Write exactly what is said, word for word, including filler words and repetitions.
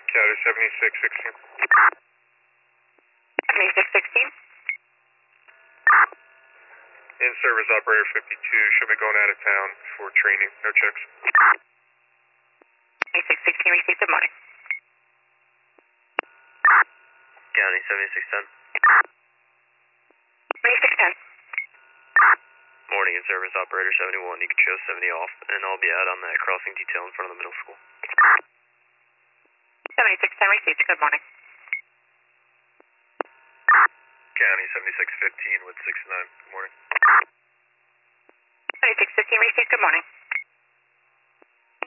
County seventy-six sixteen. seventy-six sixteen. In service operator fifty-two, should be going out of town for training, no checks. seventy-six sixteen, receive, good morning. County seventy-six ten. seventy-six ten. Morning, in service operator seventy-one, you can show seventy off, and I'll be out on that crossing detail in front of the middle school. seventy-six ten, received, good morning. County seventy-six fifteen with six nine, good morning. seventy-six fifteen, received, good morning.